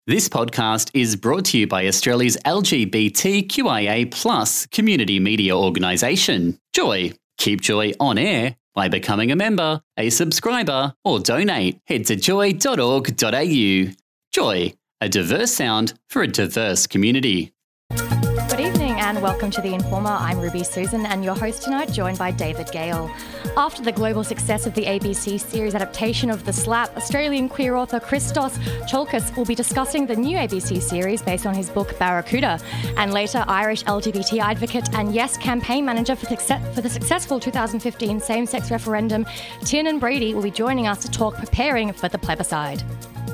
This podcast is brought to you by Australia's LGBTQIA+ community media organisation, Joy. Keep Joy on air by becoming a member, a subscriber, or donate. Head to joy.org.au. Joy, a diverse sound for a diverse community. Good evening and welcome to The Informer. I'm Ruby Susan and your host tonight, joined by David Gale. After the global success of the ABC series adaptation of The Slap, Australian queer author Christos Tsiolkas will be discussing the new ABC series based on his book Barracuda. And later, Irish LGBT advocate and Yes campaign manager for the successful 2015 same-sex referendum, Tiernan Brady, will be joining us to talk preparing for the plebiscite.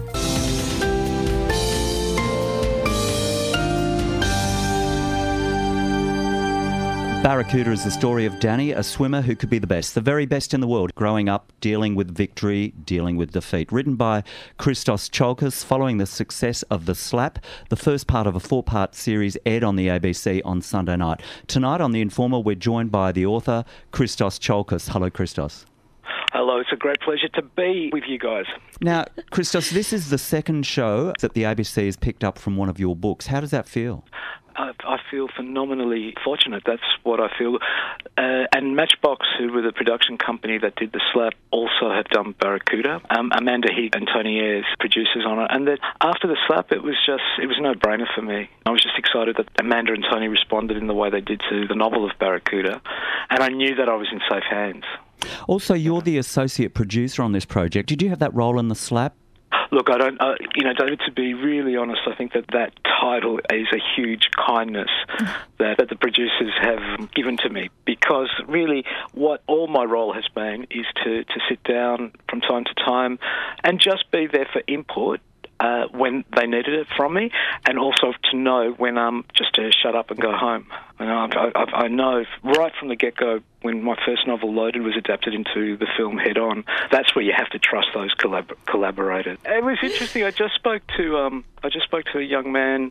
Barracuda is the story of Danny, a swimmer who could be the best, the very best in the world, growing up, dealing with victory, dealing with defeat. Written by Christos Tsiolkas following the success of The Slap, the first part of a 4-part series aired on the ABC on Sunday night. Tonight on The Informer, we're joined by the author, Christos Tsiolkas. Hello, Christos. Hello, it's a great pleasure to be with you guys. Now, Christos, this is the second show that the ABC has picked up from one of your books. How does that feel? I feel phenomenally fortunate. That's what I feel. And Matchbox, who were the production company that did The Slap, also have done Barracuda. Amanda Heath and Tony Ayres, producers on it. And that after The Slap, it was a no-brainer for me. I was just excited that Amanda and Tony responded in the way they did to the novel of Barracuda. And I knew that I was in safe hands. Also, you're the associate producer on this project. Did you have that role in The Slap? Look, I don't, David, to be really honest, I think that title is a huge kindness that the producers have given to me, because really what all my role has been is to sit down from time to time and just be there for input when they needed it from me, and also to know when just to shut up and go home. And I know right from the get-go, when my first novel Loaded was adapted into the film Head On, that's where you have to trust those collaborators. It was interesting. I just spoke to a young man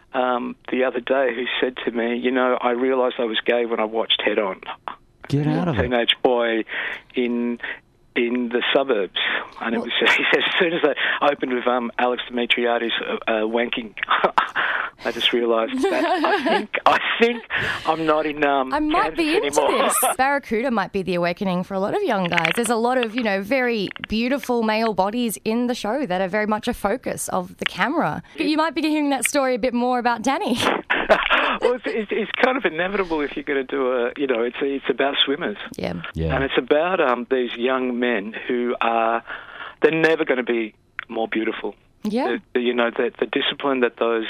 the other day who said to me, I realised I was gay when I watched Head On. Get out of it. Teenage boy in the suburbs, and he says, as soon as I opened with Alex Dimitriades wanking, I just realised that I think I'm not in I might Kansas be into anymore. this. Barracuda might be the awakening for a lot of young guys. There's a lot of, very beautiful male bodies in the show that are very much a focus of the camera. You might be hearing that story a bit more about Danny. Well, it's kind of inevitable if you're going to do it's about swimmers. Yeah. And it's about these young men who they're never going to be more beautiful. Yeah. The discipline that those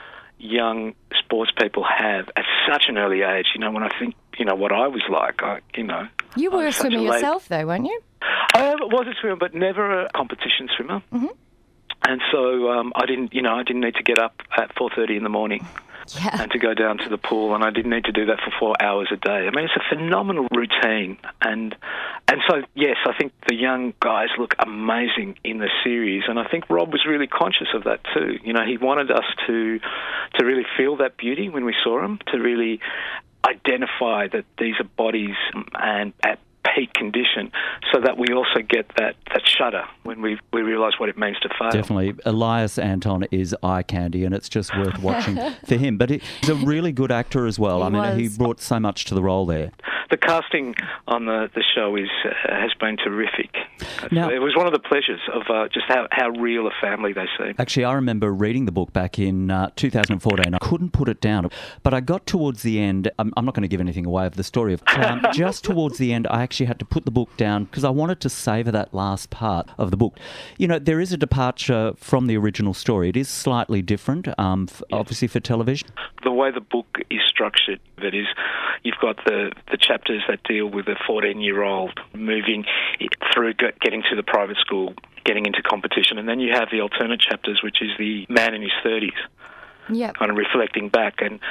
young sports people have at such an early age. When I think, what I was like, You were a swimmer yourself, though, weren't you? I was a swimmer, but never a competition swimmer. Mm-hmm. And so I didn't need to get up at 4:30 in the morning. Yeah. And to go down to the pool, and I didn't need to do that for 4 hours a day. I mean, it's a phenomenal routine, and so yes, I think the young guys look amazing in the series, and I think Rob was really conscious of that too. He wanted us to really feel that beauty when we saw them, to really identify that these are bodies and at peak condition, so that we also get that shudder when we realise what it means to fail. Definitely. Elias Anton is eye candy, and it's just worth watching for him. But he's a really good actor as well. He brought so much to the role there. The casting on the show has been terrific. Now, it was one of the pleasures of just how real a family they seem. Actually, I remember reading the book back in 2014. I couldn't put it down, but I got towards the end. I'm not going to give anything away of the story. Just towards the end, I actually had to put the book down because I wanted to savour that last part of the book. There is a departure from the original story. It is slightly different, obviously for television. The way the book is structured, that is, you've got the chapters that deal with a 14-year-old moving through getting to the private school, getting into competition, and then you have the alternate chapters, which is the man in his 30s, kind of reflecting back. And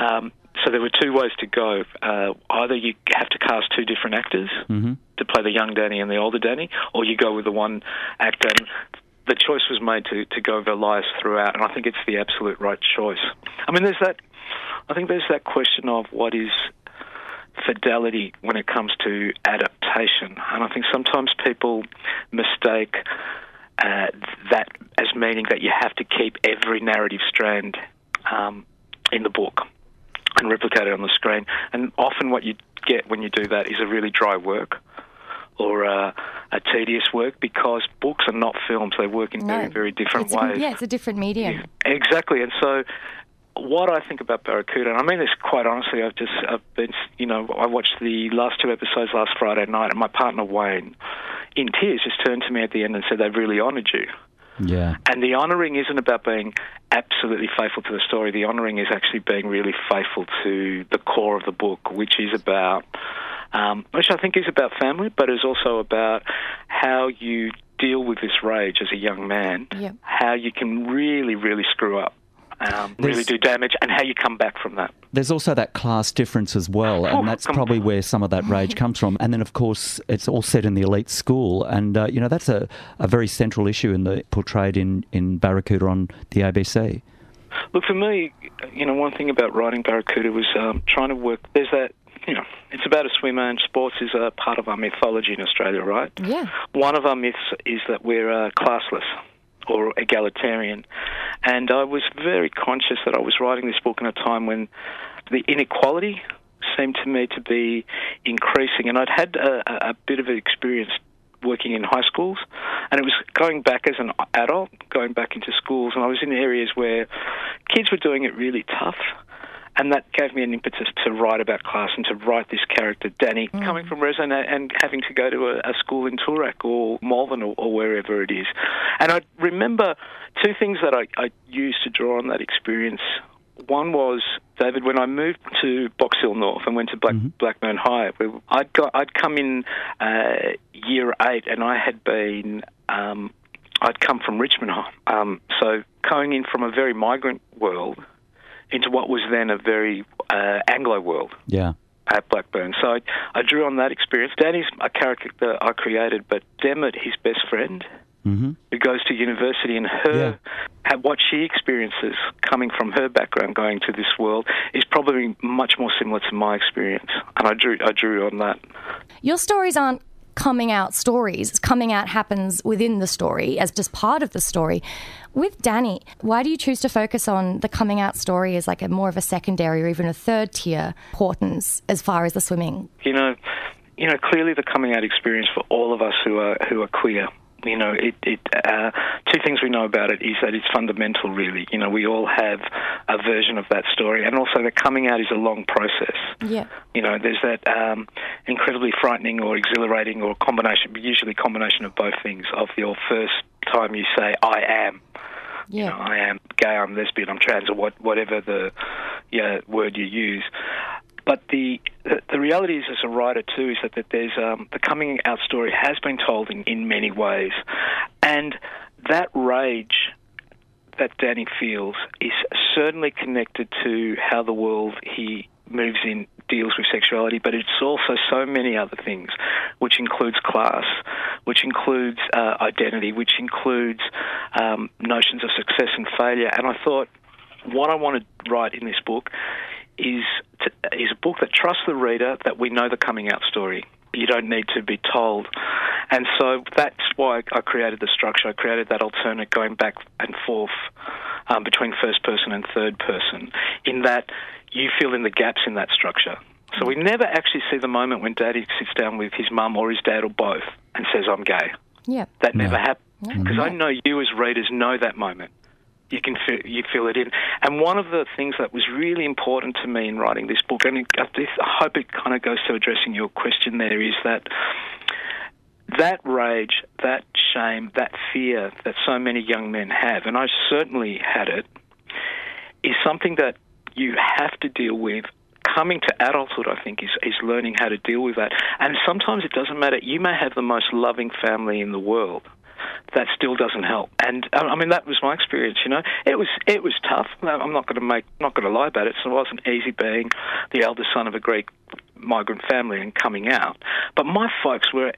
so there were two ways to go. Either you have to cast two different actors to play the young Danny and the older Danny, or you go with the one actor. And the choice was made to go with Elias throughout, and I think it's the absolute right choice. I mean, there's that question of what is fidelity when it comes to adaptation, and I think sometimes people mistake that as meaning that you have to keep every narrative strand in the book and replicate it on the screen. And often what you get when you do that is a really dry work or a tedious work, because books are not films. They work in very, very different ways. It's a different medium. Yeah, exactly. And so what I think about Barracuda, and I mean this quite honestly, I watched the last 2 episodes last Friday night, and my partner Wayne, in tears, just turned to me at the end and said, "They've really honoured you." Yeah. And the honouring isn't about being absolutely faithful to the story. The honouring is actually being really faithful to the core of the book, which is about, which I think is about family, but is also about how you deal with this rage as a young man, how you can really, really screw up. Really do damage, and how you come back from that. There's also that class difference as well, and that's probably where some of that rage comes from. And then, of course, it's all set in the elite school, and, that's a very central issue portrayed in Barracuda on the ABC. Look, for me, one thing about writing Barracuda was trying to work... There's that, it's about a swimmer, and sports is a part of our mythology in Australia, right? Yeah. One of our myths is that we're classless or egalitarian. And I was very conscious that I was writing this book in a time when the inequality seemed to me to be increasing. And I'd had a bit of an experience working in high schools, and it was going back as an adult, going back into schools, and I was in areas where kids were doing it really tough. And that gave me an impetus to write about class and to write this character, Danny, coming from Rezone and having to go to a school in Toorak or Malvern or wherever it is. And I remember 2 things that I used to draw on that experience. One was, David, when I moved to Box Hill North and went to Blackburn High, I'd come in year 8, and I had been... I'd come from Richmond High. So going in from a very migrant world into what was then a very Anglo world at Blackburn. So I drew on that experience. Danny's a character that I created, but Demet, his best friend, who goes to university, and what she experiences coming from her background going to this world is probably much more similar to my experience. And I drew on that. Your stories aren't coming out stories. Coming out happens within the story as just part of the story. With Danny, why do you choose to focus on the coming out story as like a more of a secondary or even a third tier importance as far as the swimming? Clearly the coming out experience for all of us who are queer. 2 things we know about it is that it's fundamental, really. We all have a version of that story, and also that coming out is a long process. Yeah. There's that incredibly frightening or exhilarating or usually combination of both things, of your first time you say, I am. Yeah. I am gay, I'm lesbian, I'm trans, or whatever the word you use. But the reality is, as a writer too, is that there's the coming out story has been told in many ways, and that rage that Danny feels is certainly connected to how the world he moves in deals with sexuality, but it's also so many other things, which includes class, which includes identity, which includes notions of success and failure. And I thought what I want to write in this book is a book that trusts the reader that we know the coming out story. You don't need to be told. And so that's why I created the structure. I created that alternate going back and forth between first person and third person, in that you fill in the gaps in that structure. So we never actually see the moment when Daddy sits down with his mum or his dad or both and says, I'm gay. Yeah. That never happened. Because I know you as readers know that moment. You feel it in. And one of the things that was really important to me in writing this book, and I hope it kind of goes to addressing your question there, is that rage, that shame, that fear that so many young men have, and I certainly had it, is something that you have to deal with. Coming to adulthood, I think, is learning how to deal with that. And sometimes it doesn't matter. You may have the most loving family in the world. That still doesn't help. And I mean, that was my experience. It was tough. I'm not going to lie about it. So it wasn't easy being the eldest son of a Greek migrant family and coming out. But my folks were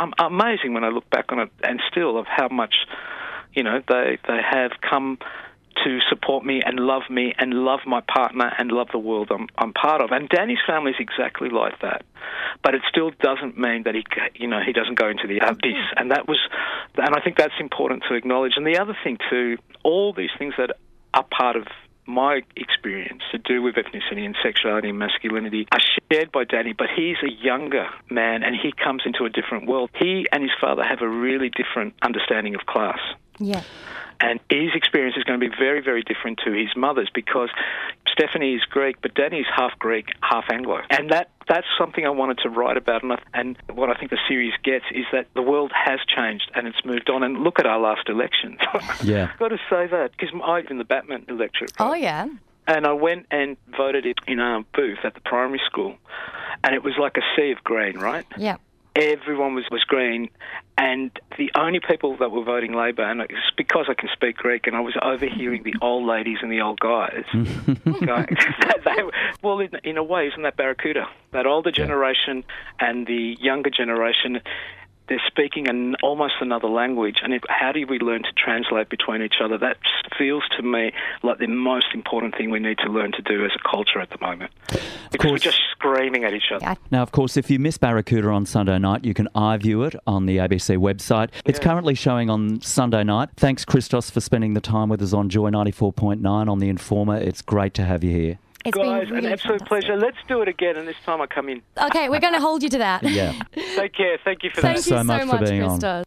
amazing when I look back on it, and still of how much they have come to support me and love my partner and love the world I'm part of. And Danny's family is exactly like that. But it still doesn't mean that he doesn't go into the abyss. And I think that's important to acknowledge. And the other thing too, all these things that are part of my experience to do with ethnicity and sexuality and masculinity are shared by Danny, but he's a younger man and he comes into a different world. He and his father have a really different understanding of class. Yeah. And his experience is going to be very, very different to his mother's because Stephanie is Greek, but Danny is half Greek, half Anglo. And that's something I wanted to write about. And what I think the series gets is that the world has changed and it's moved on. And look at our last elections. Yeah. I've got to say that because I was in the Batman electorate. Oh, yeah. And I went and voted in a booth at the primary school. And it was like a sea of green, right? Yeah. Everyone was green, and the only people that were voting Labor, and it's because I can speak Greek, and I was overhearing the old ladies and the old guys going, well, in a way, isn't that Barracuda? That older generation and the younger generation, they're speaking almost another language, and how do we learn to translate between each other? That feels to me like the most important thing we need to learn to do as a culture at the moment. Because we're just screaming at each other. Yeah. Now, of course, if you miss Barracuda on Sunday night, you can iView it on the ABC website. It's currently showing on Sunday night. Thanks, Christos, for spending the time with us on Joy 94.9 on The Informer. It's great to have you here. It's Guys, been really an absolute fantastic. pleasure. Let's do it again, and this time I come in. Okay, we're going to hold you to that. Yeah. Take care. Thank you for Thank that. you so much for being on. Christos.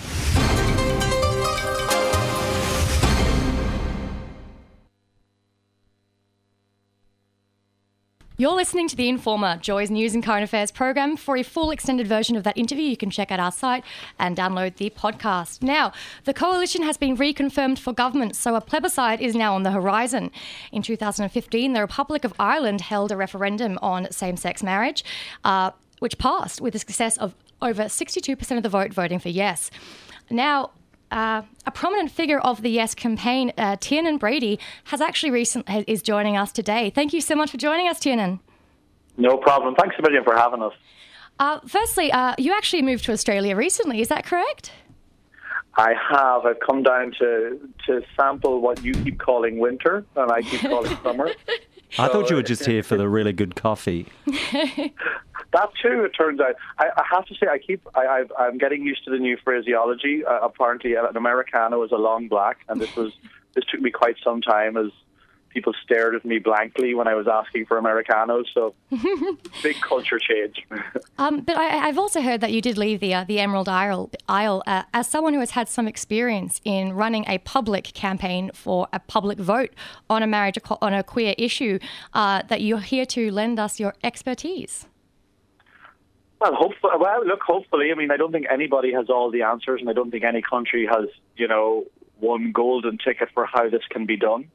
You're listening to The Informer, Joy's news and current affairs program. For a full extended version of that interview, you can check out our site and download the podcast. Now, the coalition has been reconfirmed for government, so a plebiscite is now on the horizon. In 2015, the Republic of Ireland held a referendum on same-sex marriage, which passed with a success of over 62% of the vote voting for yes. Now, a prominent figure of the Yes campaign, Tiernan Brady, is joining us today. Thank you so much for joining us, Tiernan. No problem. Thanks a million for having us. Firstly, you actually moved to Australia recently, is that correct? I have. I've come down to sample what you keep calling winter and I keep calling summer. I thought you were just here for the really good coffee. That too, it turns out. I have to say, I'm getting used to the new phraseology. Apparently, an Americano is a long black, and this took me quite some time as people stared at me blankly when I was asking for Americanos. So, big culture change. But I've also heard that you did leave the Emerald Isle as someone who has had some experience in running a public campaign for a public vote on a marriage on a queer issue. That you're here to lend us your expertise. Well, hopefully. I mean, I don't think anybody has all the answers, and I don't think any country has, one golden ticket for how this can be done.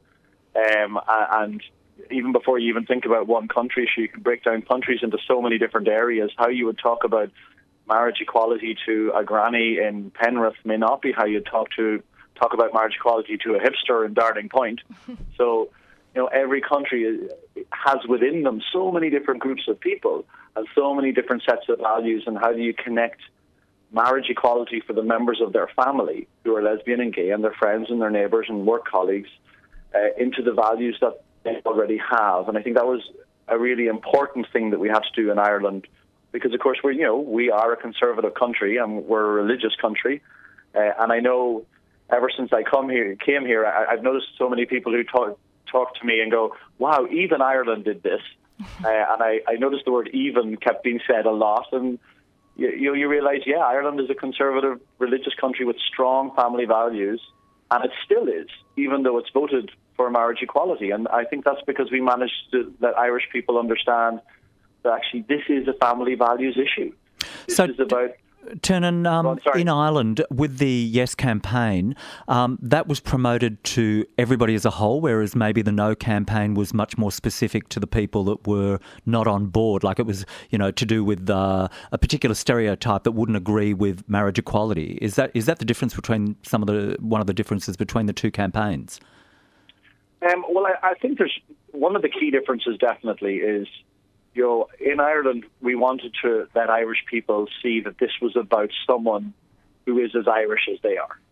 And even before you even think about one country issue, you can break down countries into so many different areas. How you would talk about marriage equality to a granny in Penrith may not be how you'd talk about marriage equality to a hipster in Darling Point. So, every country has within them so many different groups of people and so many different sets of values, and how do you connect marriage equality for the members of their family who are lesbian and gay and their friends and their neighbours and work colleagues into the values that they already have. And I think that was a really important thing that we have to do in Ireland, because of course we are a conservative country and we're a religious country, and I know ever since I came here, I've noticed so many people who talk to me and go, wow, even Ireland did this. And I noticed the word even kept being said a lot, and you realise, Ireland is a conservative religious country with strong family values, and it still is, even though it's voted for marriage equality. And I think that's because we managed to let Irish people understand that actually this is a family values issue. This is about... Tiernan, in Ireland, with the Yes campaign, that was promoted to everybody as a whole, whereas maybe the No campaign was much more specific to the people that were not on board, like it was, to do with a particular stereotype that wouldn't agree with marriage equality. Is that the difference between one of the differences between the two campaigns? Well, I think there's one of the key differences definitely is, in Ireland, we wanted to let Irish people see that this was about someone who is as Irish as they are.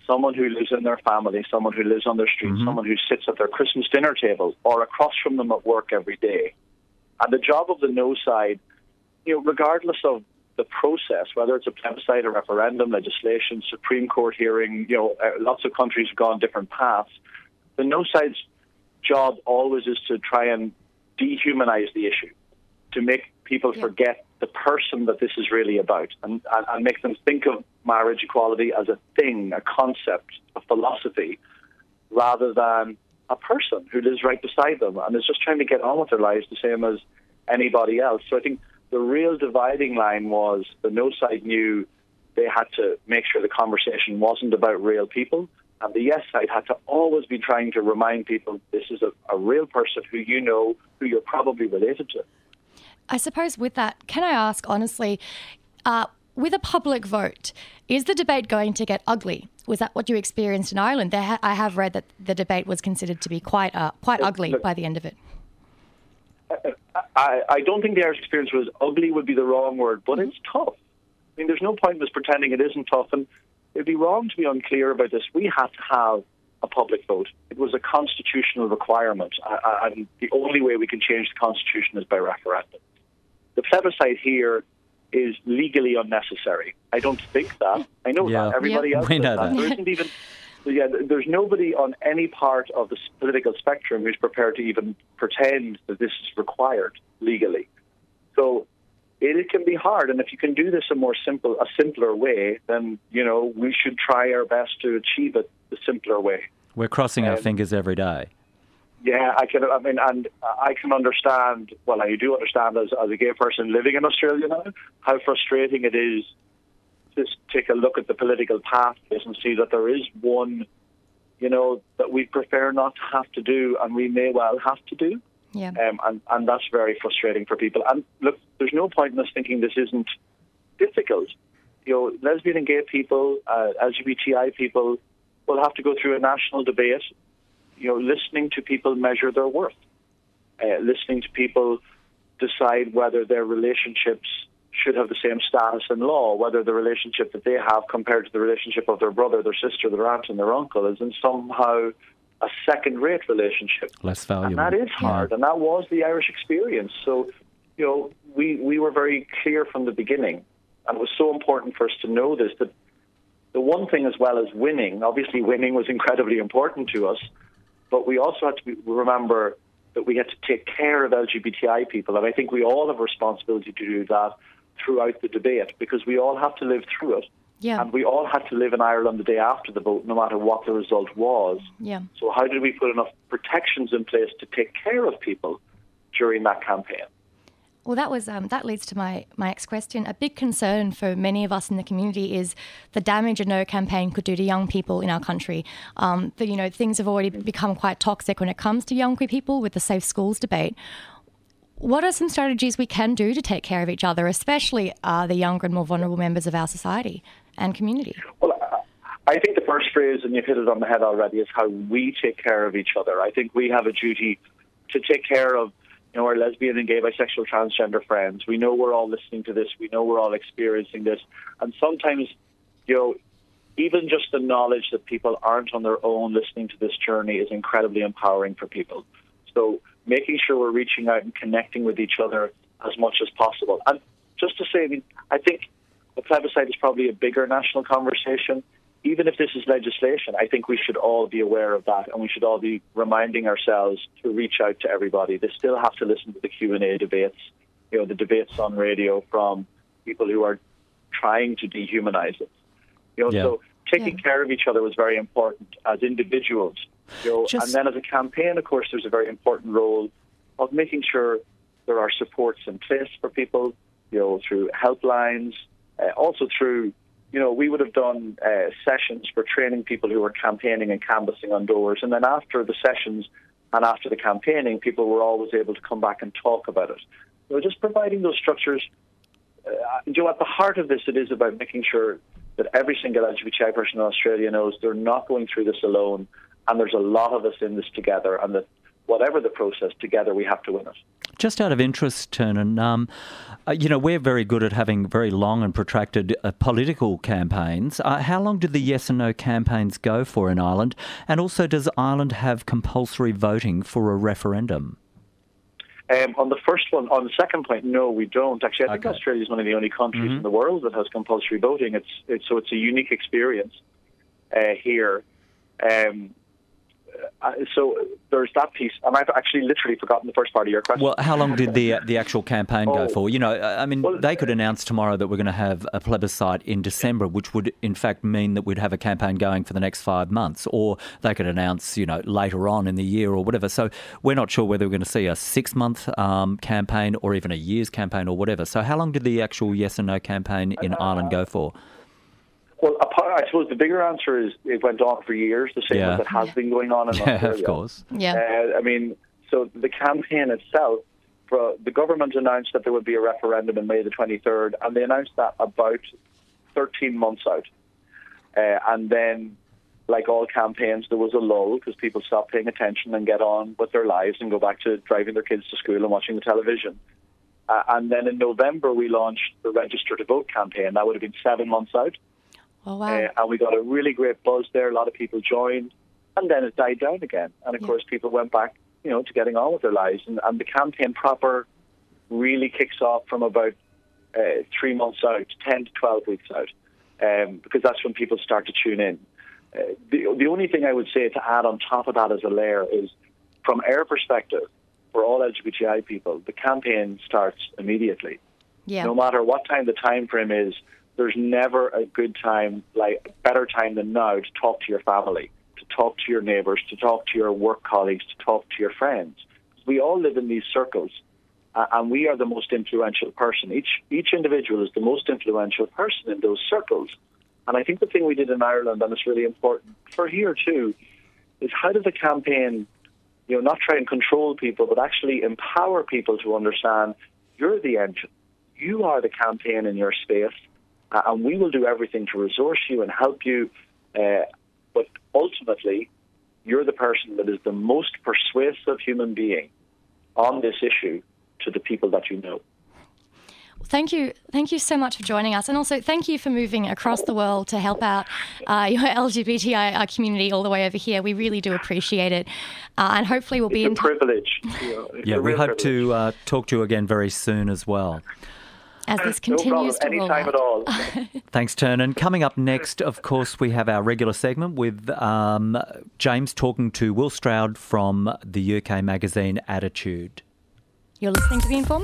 someone who lives in their family, someone who lives on their street, someone who sits at their Christmas dinner table or across from them at work every day. And the job of the no side, regardless of the process, whether it's a plebiscite, a referendum, legislation, Supreme Court hearing, lots of countries have gone different paths. The no side's job always is to try and dehumanize the issue, to make people forget the person that this is really about, and make them think of marriage equality as a thing, a concept, a philosophy, rather than a person who lives right beside them and is just trying to get on with their lives the same as anybody else. So I think the real dividing line was the no side knew they had to make sure the conversation wasn't about real people, and the yes side had to always be trying to remind people this is a real person who who you're probably related to. I suppose with that, can I ask honestly, with a public vote, is the debate going to get ugly? Was that what you experienced in Ireland? I have read that the debate was considered to be quite ugly by the end of it. I don't think the Irish experience was ugly would be the wrong word, but it's tough. I mean, there's no point in us pretending it isn't tough, and it'd be wrong to be unclear about this. We have to have a public vote. It was a constitutional requirement, and the only way we can change the Constitution is by referendum. The plebiscite here is legally unnecessary. I don't think that. I know that. Everybody else knows that. There isn't even... there's nobody on any part of the political spectrum who's prepared to even pretend that this is required legally. So it can be hard, and if you can do this a simpler way, then we should try our best to achieve it the simpler way. We're crossing our fingers every day. Yeah, I can understand. Well, I do understand as a gay person living in Australia now how frustrating it is. Just take a look at the political pathways and see that there is one, that we prefer not to have to do, and we may well have to do. Yeah. And that's very frustrating for people. And look, there's no point in us thinking this isn't difficult. Lesbian and gay people, LGBTI people will have to go through a national debate, listening to people measure their worth, listening to people decide whether their relationships should have the same status in law, whether the relationship that they have compared to the relationship of their brother, their sister, their aunt and their uncle is in somehow a second-rate relationship. Less valuable. And that is hard, and that was the Irish experience. So, we were very clear from the beginning, and it was so important for us to know this, that the one thing as well as winning, obviously winning was incredibly important to us, but we also had to remember that we had to take care of LGBTI people, and I think we all have a responsibility to do that throughout the debate, because we all have to live through it. Yeah. And we all had to live in Ireland the day after the vote, no matter what the result was. Yeah. So how did we put enough protections in place to take care of people during that campaign? Well, that leads to my next question. A big concern for many of us in the community is the damage a no campaign could do to young people in our country. Things have already become quite toxic when it comes to young queer people with the Safe Schools debate. What are some strategies we can do to take care of each other, especially the younger and more vulnerable members of our society and community? Well, I think the first phrase, and you've hit it on the head already, is how we take care of each other. I think we have a duty to take care of our lesbian and gay, bisexual, transgender friends. We know we're all listening to this. We know we're all experiencing this. And sometimes, even just the knowledge that people aren't on their own listening to this journey is incredibly empowering for people. So making sure we're reaching out and connecting with each other as much as possible. And just to say, I think the plebiscite is probably a bigger national conversation. Even if this is legislation, I think we should all be aware of that, and we should all be reminding ourselves to reach out to everybody. They still have to listen to the Q&A debates, the debates on radio from people who are trying to dehumanize it. So taking care of each other was very important as individuals. And then as a campaign, of course, there's a very important role of making sure there are supports in place for people, through helplines, also through, we would have done sessions for training people who were campaigning and canvassing on doors. And then after the sessions and after the campaigning, people were always able to come back and talk about it. Just providing those structures. At the heart of this, it is about making sure that every single LGBTI person in Australia knows they're not going through this alone, and there's a lot of us in this together, and that whatever the process, together we have to win it. Just out of interest, Tiernan, we're very good at having very long and protracted political campaigns. How long do the yes and no campaigns go for in Ireland? And also, does Ireland have compulsory voting for a referendum? On the first one, on the second point, no, we don't. Actually, I think Australia is one of the only countries in the world that has compulsory voting. So it's a unique experience here. So there's that piece, and I've actually literally forgotten the first part of your question. Well, how long did the actual campaign go for? They could announce tomorrow that we're going to have a plebiscite in December, which would in fact mean that we'd have a campaign going for the next 5 months, or they could announce, later on in the year or whatever. So we're not sure whether we're going to see a 6-month campaign or even a year's campaign or whatever. So how long did the actual yes and no campaign in Ireland go for? Well, I suppose the bigger answer is it went on for years, the same as it has been going on in Australia. Yeah, of course. Yeah. So the campaign itself, the government announced that there would be a referendum on May the 23rd, and they announced that about 13 months out. And then, like all campaigns, there was a lull because people stopped paying attention and get on with their lives and go back to driving their kids to school and watching the television. And then in November, we launched the Register to Vote campaign. That would have been 7 months out. Oh, wow. And we got a really great buzz there. A lot of people joined, and then it died down again. And of course, people went back, to getting on with their lives. And the campaign proper really kicks off from about 3 months out, 10 to 12 weeks out, because that's when people start to tune in. The only thing I would say to add on top of that as a layer is, from our perspective, for all LGBTI people, the campaign starts immediately. Yeah. No matter what time the time frame is, there's never a good time, like a better time than now, to talk to your family, to talk to your neighbours, to talk to your work colleagues, to talk to your friends. We all live in these circles, and we are the most influential person. Each individual is the most influential person in those circles. And I think the thing we did in Ireland, and it's really important for here too, is how does the campaign, not try and control people, but actually empower people to understand you're the engine. You are the campaign in your space. And we will do everything to resource you and help you. But ultimately, you're the person that is the most persuasive human being on this issue to the people that you know. Thank you so much for joining us, and also thank you for moving across the world to help out your LGBTI community all the way over here. We really do appreciate it, and hopefully we'll be in privilege. We hope to talk to you again very soon as well. As this continues to roll anytime out. at all. Thanks, Tiernan. Coming up next, of course, we have our regular segment with James talking to Will Stroud from the UK magazine Attitude. You're listening to The Informer.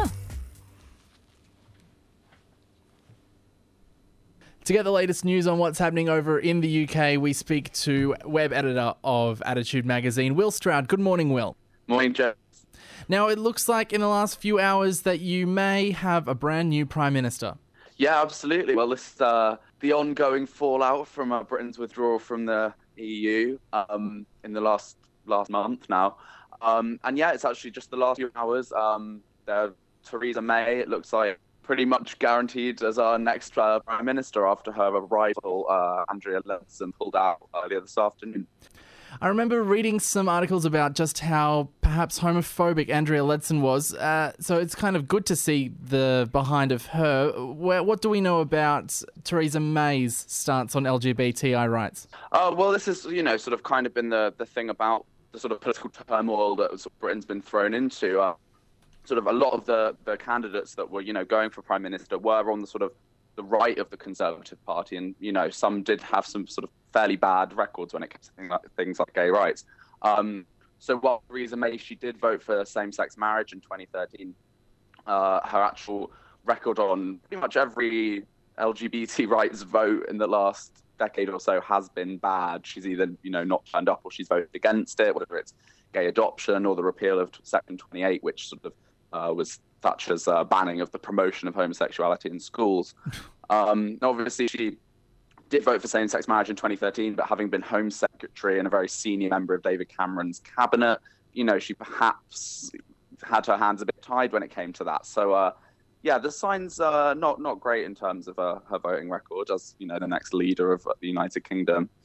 To get the latest news on what's happening over in the UK, we speak to web editor of Attitude magazine, Will Stroud. Good morning, Will. Morning, Jeff. Now, it looks like in the last few hours that you may have a brand new Prime Minister. Yeah, absolutely. Well, this is the ongoing fallout from Britain's withdrawal from the EU in the last month now. And yeah, it's actually just the last few hours. Theresa May, it looks like, pretty much guaranteed as our next Prime Minister after her rival, Andrea Leadsom, pulled out earlier this afternoon. I remember reading some articles about just how perhaps homophobic Andrea Leadsom was, so it's kind of good to see the behind of her. What do we know about Theresa May's stance on LGBTI rights? Well, this is, sort of kind of been the thing about the sort of political turmoil that Britain's been thrown into. Sort of a lot of the candidates that were, going for Prime Minister were on the sort of the right of the Conservative Party, and some did have some sort of fairly bad records when it came to things like gay rights. So while Theresa May, she did vote for same-sex marriage in 2013, her actual record on pretty much every LGBT rights vote in the last decade or so has been bad. She's either not turned up or she's voted against it, whether it's gay adoption or the repeal of Section 28, which sort of was Thatcher's banning of the promotion of homosexuality in schools. Obviously, she did vote for same-sex marriage in 2013, but having been Home Secretary and a very senior member of David Cameron's cabinet, she perhaps had her hands a bit tied when it came to that. So, the signs are not great in terms of her voting record as, the next leader of the United Kingdom.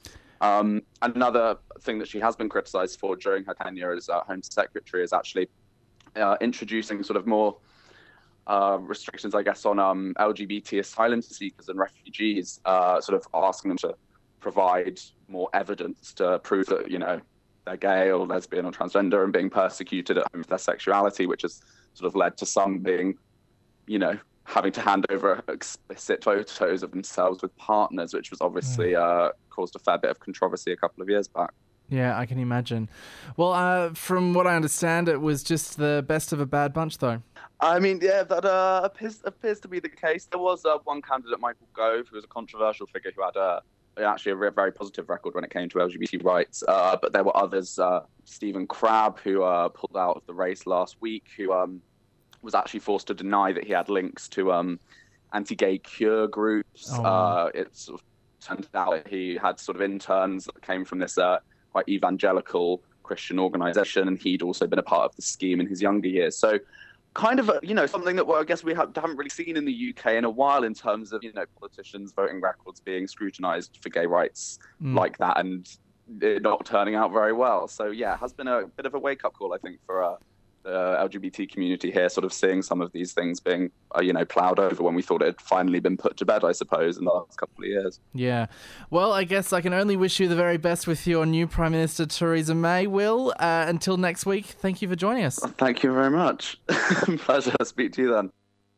Another thing that she has been criticised for during her tenure as Home Secretary is actually introducing sort of more restrictions, I guess, on LGBT asylum seekers and refugees, sort of asking them to provide more evidence to prove that, they're gay or lesbian or transgender and being persecuted at home for their sexuality, which has sort of led to some being, having to hand over explicit photos of themselves with partners, which was obviously caused a fair bit of controversy a couple of years back. Yeah, I can imagine. Well, from what I understand, it was just the best of a bad bunch, though. I mean, yeah, that appears to be the case. There was one candidate, Michael Gove, who was a controversial figure who had actually a very positive record when it came to LGBT rights. But there were others, Stephen Crabb, who pulled out of the race last week, who was actually forced to deny that he had links to anti-gay cure groups. It sort of turned out that he had sort of interns that came from this quite evangelical Christian organization, and he'd also been a part of the scheme in his younger years. So kind of, something that I guess we haven't really seen in the UK in a while in terms of, politicians' voting records being scrutinized for gay rights like that and it not turning out very well. So, yeah, it has been a bit of a wake-up call, I think, for the LGBT community here, sort of seeing some of these things being, ploughed over when we thought it had finally been put to bed, I suppose, in the last couple of years. Yeah. Well, I guess I can only wish you the very best with your new Prime Minister, Theresa May. Will, until next week, thank you for joining us. Thank you very much. Pleasure. Speak to you then.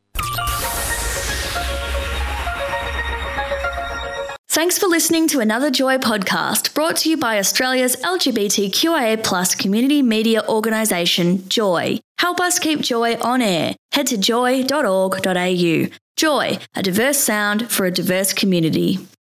Thanks for listening to another Joy podcast brought to you by Australia's LGBTQIA+ community media organisation, Joy. Help us keep Joy on air. Head to joy.org.au. Joy, a diverse sound for a diverse community.